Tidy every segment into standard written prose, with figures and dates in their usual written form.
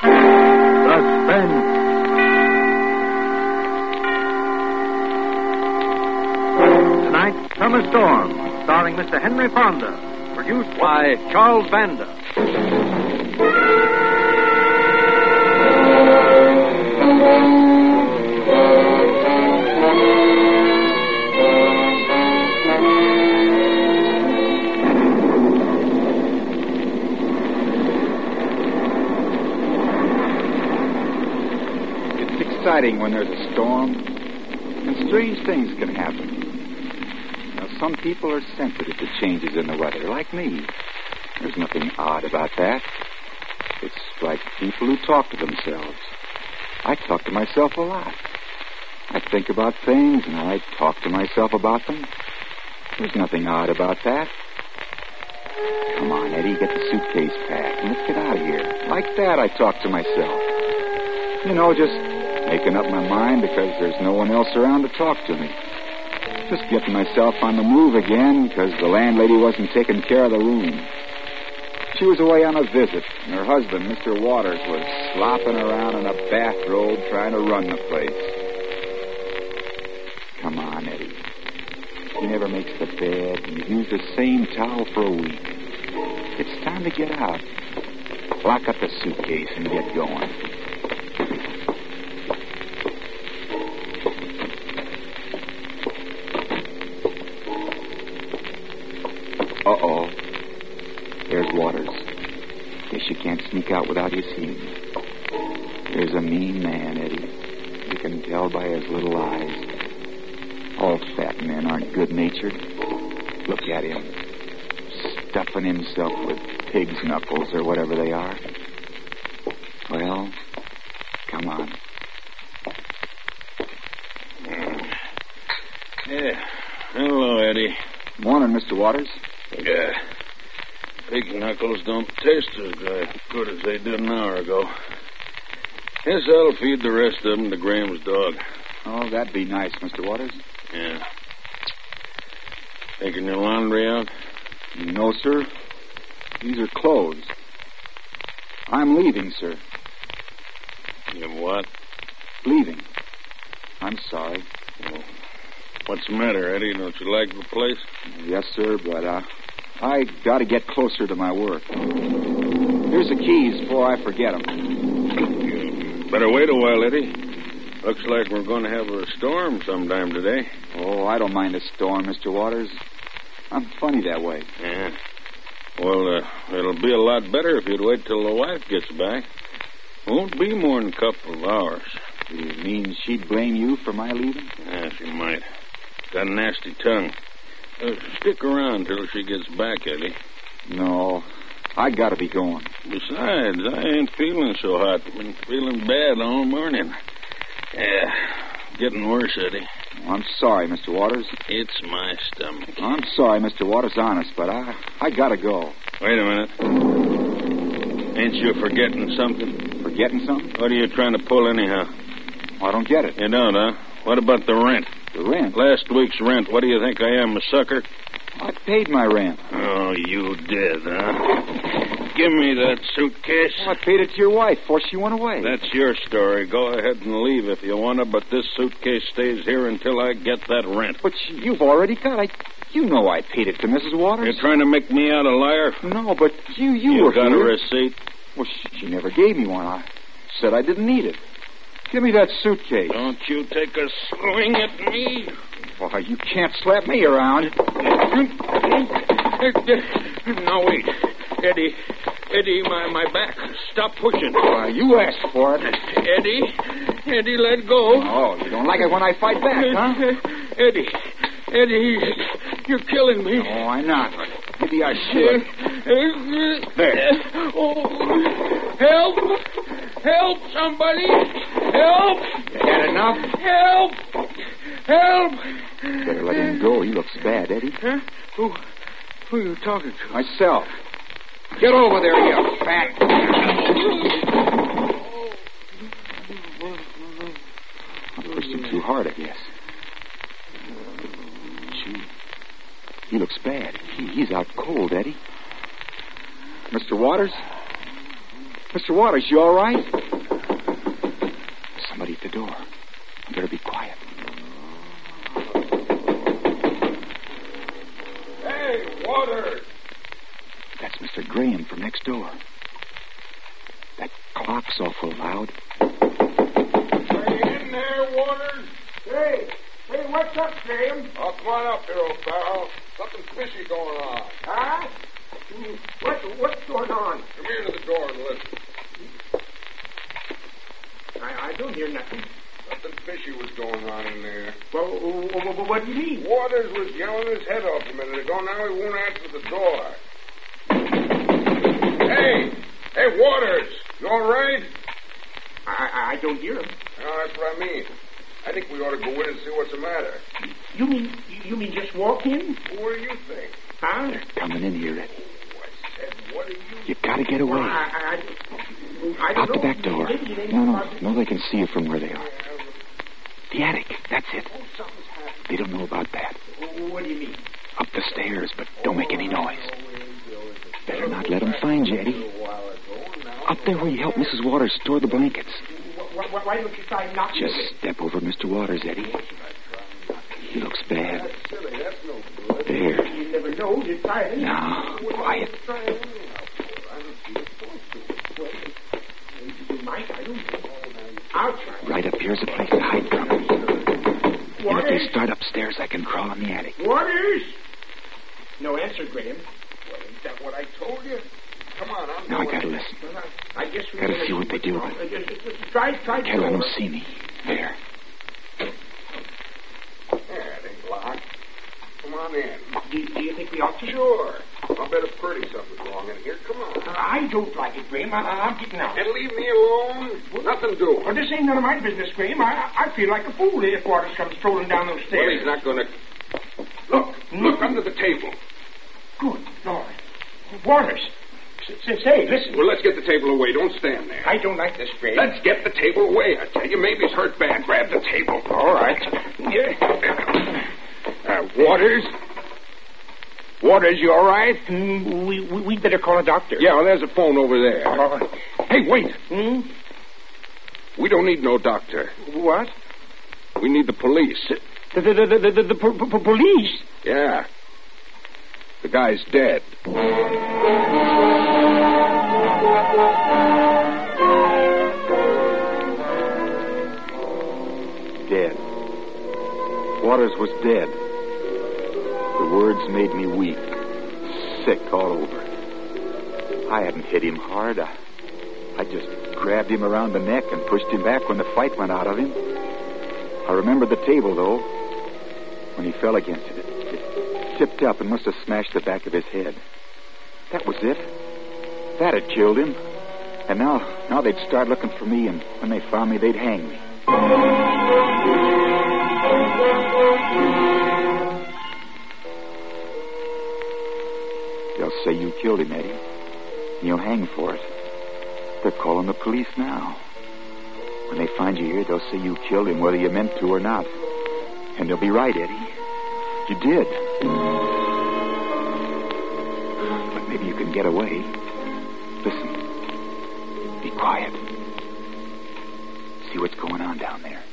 Suspense. Tonight, Summer Storm, starring Mr. Henry Fonda, produced by Charles Vanda. Exciting when there's a storm, and strange things can happen. Now, some people are sensitive to changes in the weather, like me. There's nothing odd about that. It's like people who talk to themselves. I talk to myself a lot. I think about things, and I talk to myself about them. There's nothing odd about that. Come on, Eddie, get the suitcase packed, and let's get out of here. Like that, I talk to myself. You know, just making up my mind because there's no one else around to talk to me. Just getting myself on the move again because the landlady wasn't taking care of the room. She was away on a visit, and her husband, Mr. Waters, was slopping around in a bathrobe trying to run the place. Come on, Eddie. She never makes the bed, and you've used the same towel for a week. It's time to get out. Lock up the suitcase and get going. Uh-oh. There's Waters. Guess you can't sneak out without you seeing me. There's a mean man, Eddie. You can tell by his little eyes. All fat men aren't good-natured. Look at him. Stuffing himself with pig's knuckles or whatever they are. Well, come on. Yeah. Hello, Eddie. Morning, Mr. Waters. Yeah. Pig knuckles don't taste as good as they did an hour ago. Guess I'll feed the rest of them to Graham's dog. Oh, that'd be nice, Mr. Waters. Yeah. Taking your laundry out? No, sir. These are clothes. I'm leaving, sir. You what? Leaving. I'm sorry. Well, what's the matter, Eddie? Don't you like the place? Yes, sir, but I got to get closer to my work. Here's the keys before I forget them. You better wait a while, Eddie. Looks like we're going to have a storm sometime today. Oh, I don't mind a storm, Mr. Waters. I'm funny that way. Yeah. Well, it'll be a lot better if you'd wait till the wife gets back. Won't be more than a couple of hours. You mean she'd blame you for my leaving? Yeah, she might. Got a nasty tongue. Stick around till she gets back, Eddie. No, I got to be going. Besides, I ain't feeling so hot. Been feeling bad all morning. Yeah, getting worse, Eddie. I'm sorry, Mr. Waters. It's my stomach. I'm sorry, Mr. Waters, honest, but I got to go. Wait a minute. Ain't you forgetting something? Forgetting something? What are you trying to pull anyhow? I don't get it. You don't, huh? What about the rent? The rent? Last week's rent. What do you think I am, a sucker? I paid my rent. Oh, you did, huh? Give me that suitcase. Well, I paid it to your wife before she went away. That's your story. Go ahead and leave if you want to, but this suitcase stays here until I get that rent. But you've already got it. You know I paid it to Mrs. Waters. You're trying to make me out a liar? No, but you were got here. a receipt? Well, she never gave me one. I said I didn't need it. Give me that suitcase. Don't you take a swing at me. Why, you can't slap me around. Now, wait. Eddie, my back. Stop pushing. Why, you asked for it. Eddie, let go. Oh, you don't like it when I fight back, huh? Eddie, you're killing me. No, I'm not. Maybe I should. There. Oh, help! Help, somebody! Help! You had enough? Help! Help! Better let him go. He looks bad, Eddie. Huh? Who are you talking to? Myself. Get over there, you fat... I pushed him too hard, I guess. Gee. He looks bad. He's out cold, Eddie. Mr. Waters? Mr. Waters, you all right? Somebody at the door. I better be quiet. Hey, Waters! That's Mr. Graham from next door. That clock's awful loud. Are you in there, Waters? Hey, what's up, Graham? Oh, come on up here, old pal. Something fishy going on. Huh? What's going on? Come here to the door and listen. I don't hear nothing. Something fishy was going on in there. Well, what do you mean? Waters was yelling his head off a minute ago. Now he won't answer the door. Hey, Waters! You all right? I don't hear him. Oh, that's what I mean. I think we ought to go in and see what's the matter. You mean just walk in? What do you think? Huh? They're coming in here, Eddie. I said, what do you... You gotta get away. I Out don't the know. back door. No, they can see you from where they are. The attic, that's it. Something's happened. They don't know about that. What do you mean? Up the stairs, but don't make any noise. Better not let them find you, Eddie. Up there where you helped Mrs. Waters store the blankets. Why don't you try knocking? Just step over Mr. Waters, Eddie. He looks bad. There. You never know. You try it. Now, quiet. You might. I don't know. I'll try. Right up here's a place to hide from them. And if they start upstairs, I can crawl in the attic. Waters? No answer, Graham. Well, ain't that what I told you? Come on, I'm Now I going. gotta listen. I guess we Gotta see what they do. Try Can't let them see me. There. Yeah, it ain't locked. Come on in. Do you think we ought to? Sure. I'll bet a pretty something's wrong in here. Come on. I don't like it, Graham. I'm getting out. And leave me alone. Nothing doing. Well, this ain't none of my business, Graham. I feel like a fool if Waters comes strolling down those Well, stairs. he's not going to... Look under the table. Good Lord. Waters. Say, listen. Well, let's get the table away. Don't stand there. I don't like this, Graham. Let's get the table away, I tell you. Maybe he's hurt bad. Grab the table. All right. Waters? Waters, you all right? We'd better call a doctor. Yeah, well, there's a phone over there. All right. Hey, wait. We don't need no doctor. What? We need the police. The police? Yeah. The guy's dead. Dead. Waters was dead. The words made me weak. Sick all over. I hadn't hit him hard. I just grabbed him around the neck and pushed him back when the fight went out of him. I remember the table, though. When he fell against it, it tipped up and must have smashed the back of his head. That was it. That had killed him. And now they'd start looking for me, and when they found me, they'd hang me. They'll say you killed him, Eddie. And you'll hang for it. They're calling the police now. When they find you here, they'll say you killed him, whether you meant to or not. And they'll be right, Eddie. You did. But maybe you can get away. Listen. Be quiet. See what's going on down there.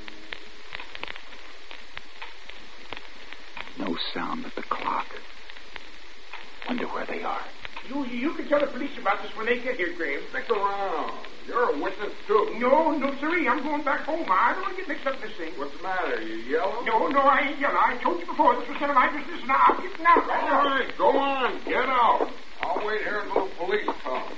No sound but the clock. Wonder where they are. You can tell the police about this when they get here, Graham. Stick around. You're a witness, too. No, sirree. I'm going back home. I don't want to get mixed up in this thing. What's the matter? You yelling? No, I ain't yelling. I told you before this was none of my business, and I'm getting out right now. All right, go on. Get out. I'll wait here until the police come.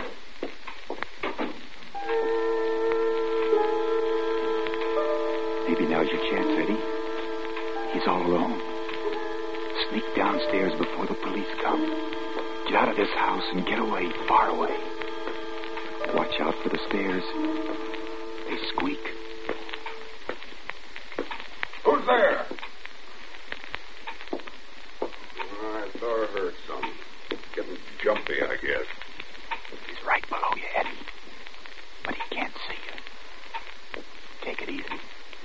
Maybe now's your chance, Eddie. He's all alone. Sneak downstairs before the police come. Get out of this house and get away, far away. Watch out for the stairs. They squeak. Who's there? I thought I heard something. Getting jumpy, I guess. He's right below you, Eddie. But he can't see you. Take it easy.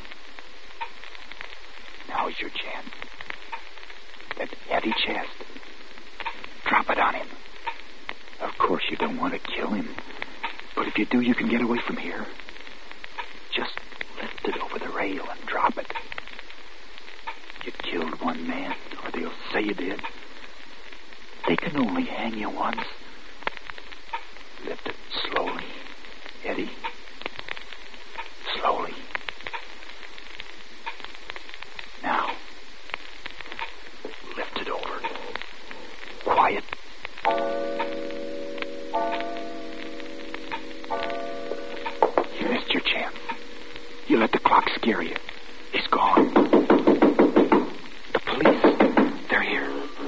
Now's your chance. That heavy chest. Drop it on him. Of course you don't want to kill him. But if you do, you can get away from here. Just lift it over the rail and drop it. You killed one man, or they'll say you did. They can only hang you once. Lift it slowly, Eddie. Slowly. Now, lift it over. Quiet. You missed your chance. You let the clock scare you. He's gone. The police, they're here.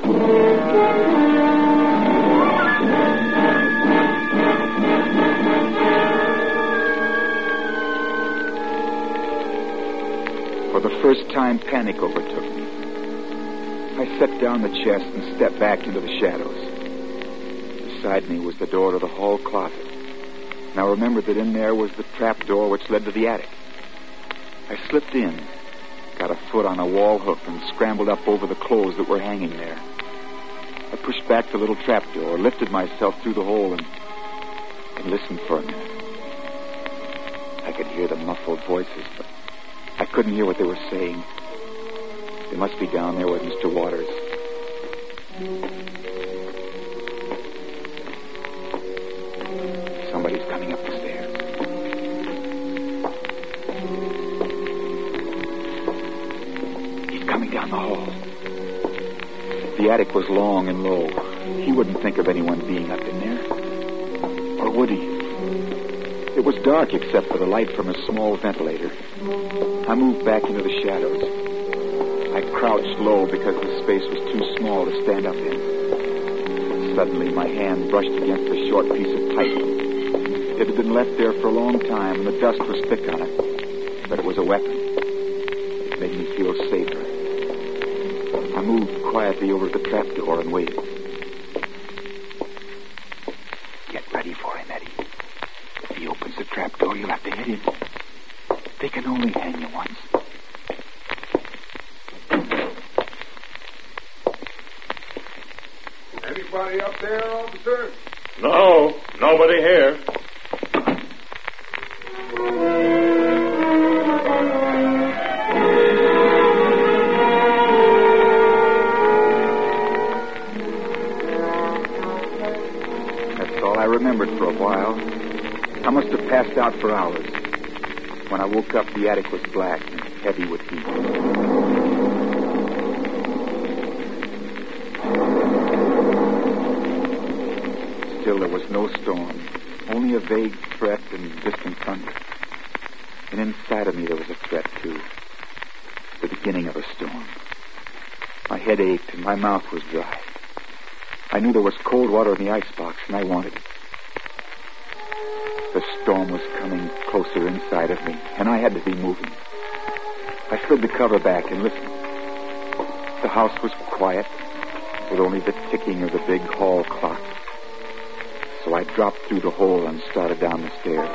For the first time, panic overtook me. I set down the chest and stepped back into the shadows. Beside me was the door to the hall closet. Now remember that in there was the trap door which led to the attic. I slipped in, got a foot on a wall hook, and scrambled up over the clothes that were hanging there. I pushed back the little trap door, lifted myself through the hole, and listened for a minute. I could hear the muffled voices, but I couldn't hear what they were saying. They must be down there with Mr. Waters. Somebody's coming up the stairs. He's coming down the hall. The attic was long and low. He wouldn't think of anyone being up in there. Or would he? It was dark except for the light from a small ventilator. I moved back into the shadows. I crouched low because the space was too small to stand up in. Suddenly, my hand brushed against a short piece of pipe. It had been left there for a long time, and the dust was thick on it. But it was a weapon. It made me feel safer. I moved quietly over to the trapdoor and waited. Get ready for him, Eddie. If he opens the trapdoor, you'll have to hit him. They can only hang you once. Anybody up there, officer? No, nobody here. That's all I remembered for a while. I must have passed out for hours. When I woke up, the attic was black and heavy with heat. Still, there was no storm, only a vague threat and distant thunder. And inside of me, there was a threat, too. The beginning of a storm. My head ached and my mouth was dry. I knew there was cold water in the icebox, and I wanted it. The storm was coming closer inside of me, and I had to be moving. I slid the cover back and listened. The house was quiet, with only the ticking of the big hall clock. So I dropped through the hole and started down the stairs.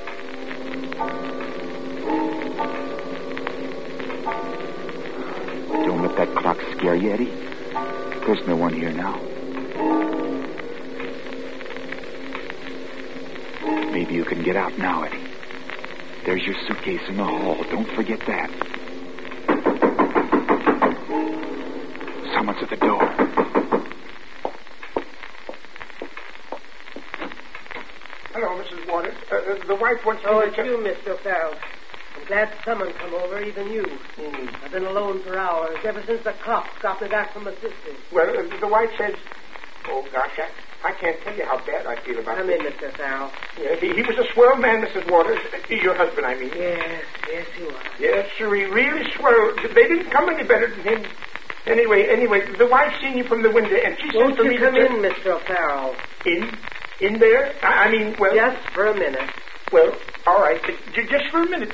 Don't let that clock scare you, Eddie. There's no one here now. Maybe you can get out now, Eddie. There's your suitcase in the hall. Don't forget that. Someone's at the door. Hello, Mrs. Waters. The wife wants me Oh, to... it's you, Mr. Farrell. I'm glad someone come over, even you. I've been alone for hours, ever since the cops got me back from my sister. Well, the wife says... Oh, gosh, I can't tell you how bad I feel about Come it. in, Mr. Farrell. Yeah, he was a swell man, Mrs. Waters. Your husband, I mean. Yes, he was. Yes, sir, he really swell. They didn't come any better than him. Anyway, the wife seen you from the window, and she said Won't to you me... come in, Mr. Farrell? In there? I mean, well... Just for a minute. Well, all right, but just for a minute.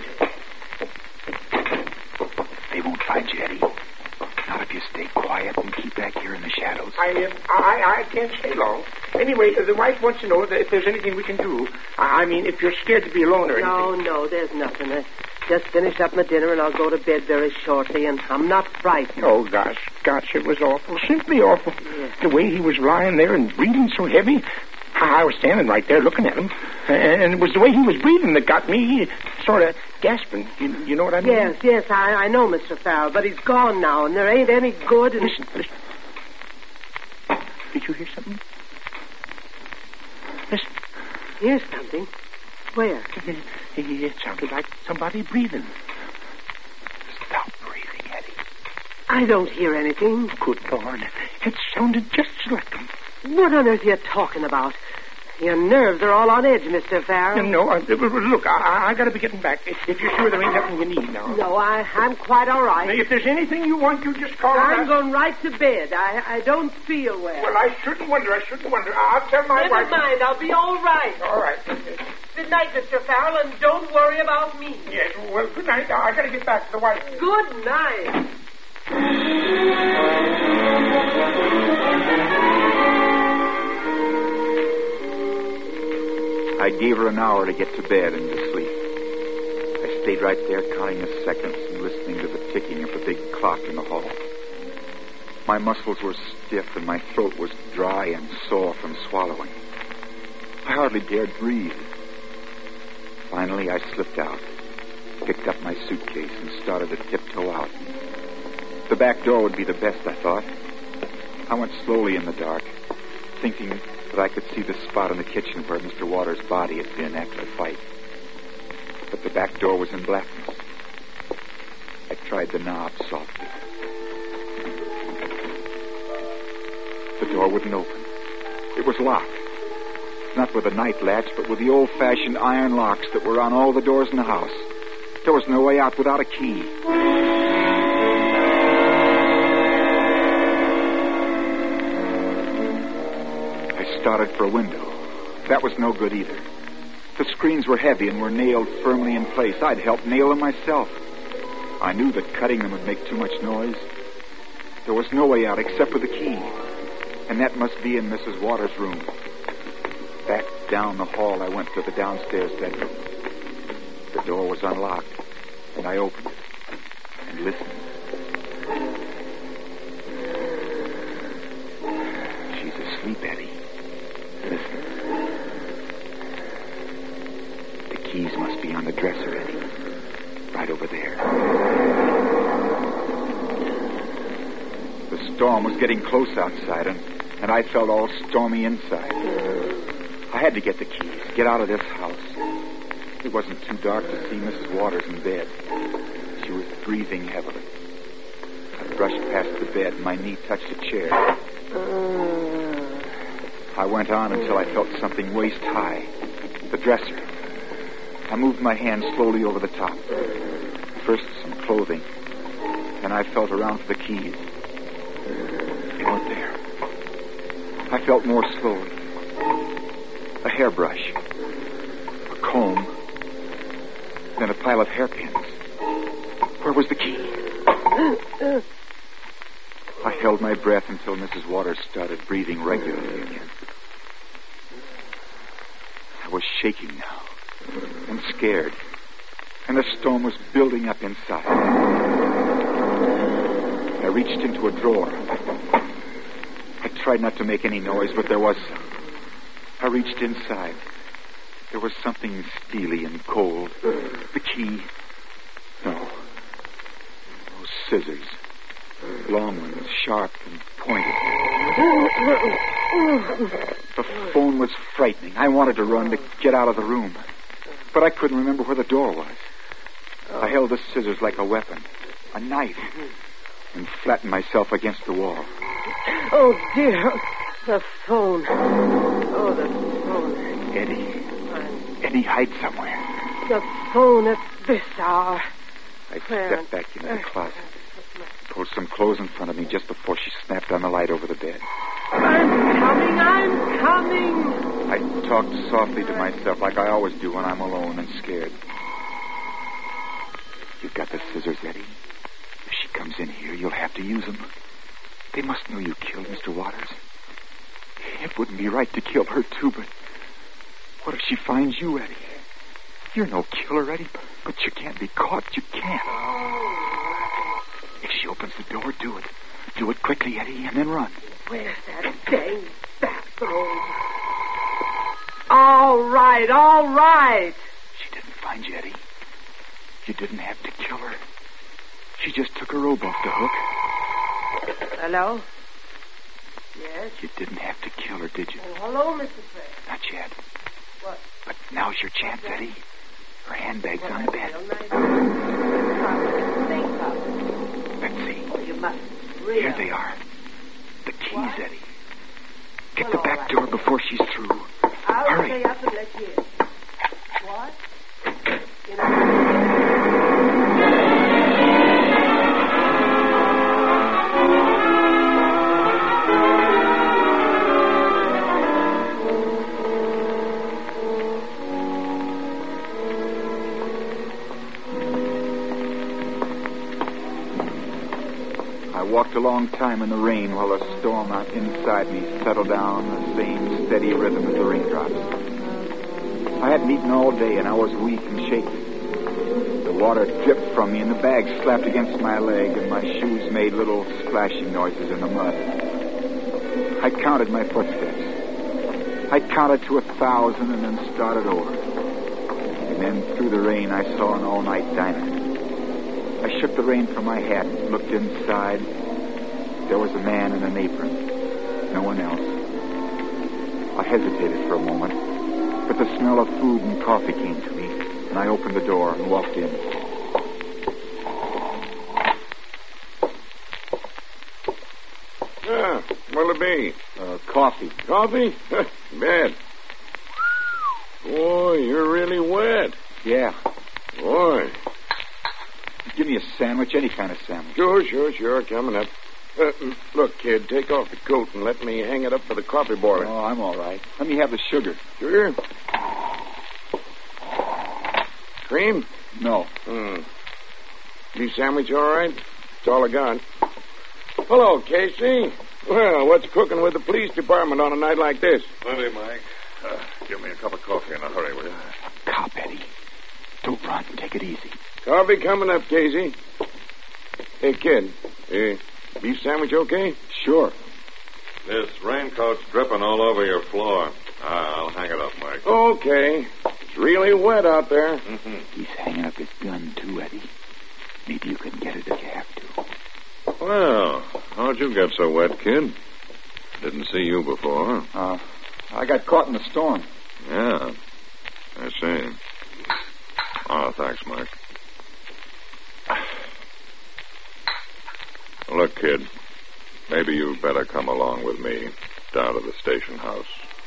They won't find you, Eddie. Not if you stay quiet and keep back here in the shadows. I can't stay long. Anyway, the wife wants to know that if there's anything we can do. I mean, if you're scared to be alone or anything. No, there's nothing. I just finished up my dinner and I'll go to bed very shortly, and I'm not frightened. Oh, gosh, it was awful. Simply awful. Yes. The way he was lying there and breathing so heavy. I was standing right there looking at him, and it was the way he was breathing that got me sort of gasping. You know what I mean? Yes, I know, Mr. Farrell, but he's gone now, and there ain't any good. Listen. Did you hear something? Listen. Hear something? Where? It sounded like somebody breathing. Stop breathing, Eddie. I don't hear anything. Good Lord. It sounded just like him. What on earth are you talking about? Your nerves are all on edge, Mr. Farrell. No, look, I got to be getting back. If you're sure there ain't nothing you need now. No, I'm quite all right. Now, if there's anything you want, you just call I'm going right to bed. I don't feel well. Well, I shouldn't wonder. I'll tell my wife. Never mind, I'll be all right. All right. Good night, Mr. Farrell, and don't worry about me. Yes, well, good night. Now, I got to get back to the wife. Good night. I gave her an hour to get to bed and to sleep. I stayed right there counting the seconds and listening to the ticking of the big clock in the hall. My muscles were stiff and my throat was dry and sore from swallowing. I hardly dared breathe. Finally, I slipped out, picked up my suitcase, and started to tiptoe out. The back door would be the best, I thought. I went slowly in the dark, thinking that I could see the spot in the kitchen where Mr. Waters' body had been after the fight. But the back door was in blackness. I tried the knob softly. The door wouldn't open. It was locked. Not with a night latch, but with the old-fashioned iron locks that were on all the doors in the house. There was no way out without a key. I started for a window. That was no good either. The screens were heavy and were nailed firmly in place. I'd helped nail them myself. I knew that cutting them would make too much noise. There was no way out except with the key. And that must be in Mrs. Waters' room. Back down the hall, I went to the downstairs bedroom. The door was unlocked, and I opened it and listened. She's asleep, Eddie. Listen. The keys must be on the dresser, Eddie. Right over there. The storm was getting close outside, and I felt all stormy inside. I had to get the keys, get out of this house. It wasn't too dark to see Mrs. Waters in bed. She was breathing heavily. I brushed past the bed, and my knee touched a chair. I went on until I felt something waist high. The dresser. I moved my hand slowly over the top. First some clothing. Then I felt around for the keys. They weren't there. I felt more slowly. A hairbrush, a comb, then a pile of hairpins. Where was the key? I held my breath until Mrs. Waters started breathing regularly again. I was shaking now, and scared, and the storm was building up inside. I reached into a drawer. I tried not to make any noise, but there was some. I reached inside. There was something steely and cold. The key. No. Those scissors. Long ones, sharp and pointed. The phone was frightening. I wanted to run to get out of the room. But I couldn't remember where the door was. I held the scissors like a weapon. A knife. And flattened myself against the wall. Oh, dear. The phone. Oh, the phone. Eddie, hide somewhere. The phone at this hour. I stepped back into the closet. Pulled some clothes in front of me just before she snapped on the light over the bed. I'm coming. I talked softly to myself like I always do when I'm alone and scared. You've got the scissors, Eddie. If she comes in here, you'll have to use them. They must know you killed Mr. Waters. It wouldn't be right to kill her, too, but what if she finds you, Eddie? You're no killer, Eddie, but you can't be caught. You can't. If she opens the door, do it. Do it quickly, Eddie, and then run. Where's that dang bathroom? right, all right. She didn't find you, Eddie. You didn't have to kill her. She just took her robe off the hook. Hello? Yes? You didn't have to kill her, did you? Oh, hello, Mr. Fred. Not yet. What? But now's your chance, Eddie. Her handbag's on the bed. Let's see. Oh, you must. Really? Here they are. The keys, What? Eddie. Get the back door before she's through. I'll Hurry. stay up and let you in. What? I walked a long time in the rain while the storm out inside me settled down the same steady rhythm as the raindrops. I hadn't eaten all day, and I was weak and shaky. The water dripped from me, and the bag slapped against my leg, and my shoes made little splashing noises in the mud. I counted my footsteps. I counted to 1,000 and then started over. And then through the rain, I saw an all-night diner. I shook the rain from my hat and looked inside. There was a man in an apron. No one else. I hesitated for a moment, but the smell of food and coffee came to me, and I opened the door and walked in. What'll it be? Coffee. Coffee? Bad. Boy, you're really wet. Yeah. Boy. Give me a sandwich, any kind of sandwich. Sure. Coming up. Look, kid, take off the coat and let me hang it up for the coffee boiler. Oh, I'm all right. Let me have the sugar. Sugar? Cream? No. Beef sandwich all right? That's all I got. Hello, Casey. Well, what's cooking with the police department on a night like this? Plenty, Mike. Give me a cup of coffee in a hurry, will you? Cop, Eddie. Don't run. Take it easy. Coffee coming up, Casey. Hey, kid. Beef sandwich okay? Sure. This raincoat's dripping all over your floor. I'll hang it up, Mike. Okay. It's really wet out there. Mm-hmm. He's hanging up his gun, too, Eddie. Maybe you can get it if you have to. Well, how'd you get so wet, kid? Didn't see you before. I got caught in the storm. Yeah, I see. Oh, thanks, Mike. Look, kid, maybe you'd better come along with me down to the station house.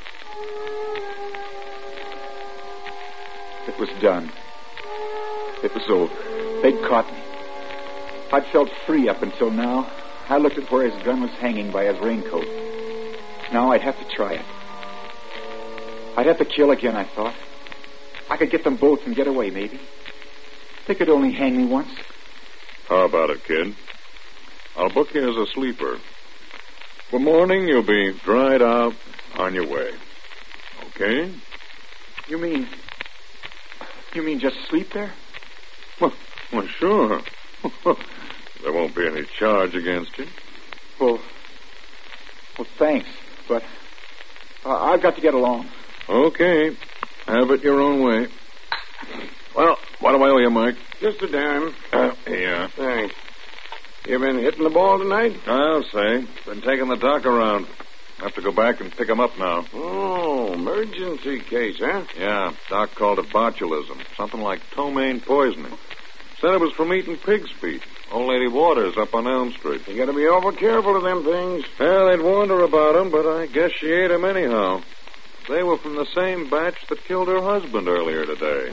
It was done. It was over. They'd caught me. I'd felt free up until now. I looked at where his gun was hanging by his raincoat. Now I'd have to try it. I'd have to kill again, I thought. I could get them both and get away, maybe. They could only hang me once. How about it, kid? I'll book you as a sleeper. For morning, you'll be dried out on your way. Okay? You mean just sleep there? Well, sure. There won't be any charge against you. Well, thanks, but I've got to get along. Okay. Have it your own way. Well, what do I owe you, Mike? Just a dime. Yeah. Thanks. You been hitting the ball tonight? I'll say. Been taking the doc around. Have to go back and pick him up now. Oh, emergency case, huh? Yeah, doc called it botulism. Something like ptomaine poisoning. Said it was from eating pig's feet. Old Lady Waters up on Elm Street. You gotta be awful careful of them things. Well, they'd warned her about them, but I guess she ate them anyhow. They were from the same batch that killed her husband earlier today.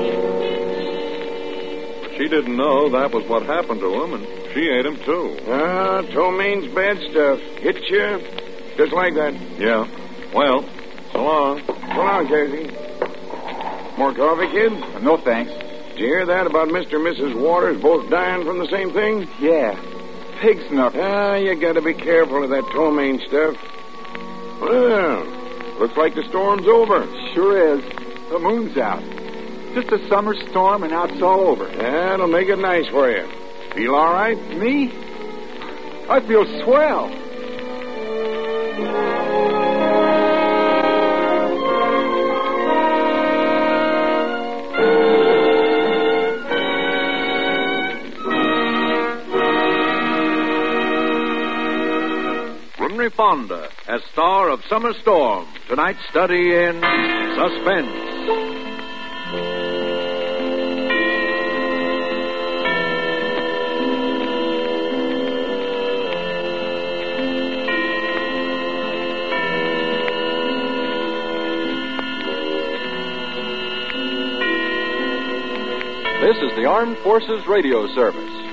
But she didn't know that was what happened to him, and she ate him, too. Ptomaine's bad stuff. Hit you just like that. Yeah. Well, so long. So long, Casey. More coffee, kid? No, thanks. Did you hear that about Mr. and Mrs. Waters both dying from the same thing? Yeah. Pig's knuckle. You gotta be careful of that ptomaine stuff. Well, looks like the storm's over. Sure is. The moon's out. Just a summer storm, and now it's all over. That'll make it nice for you. Feel all right? Me? I feel swell. Henry Fonda as star of Summer Storm, tonight's study in suspense. This is the Armed Forces Radio Service.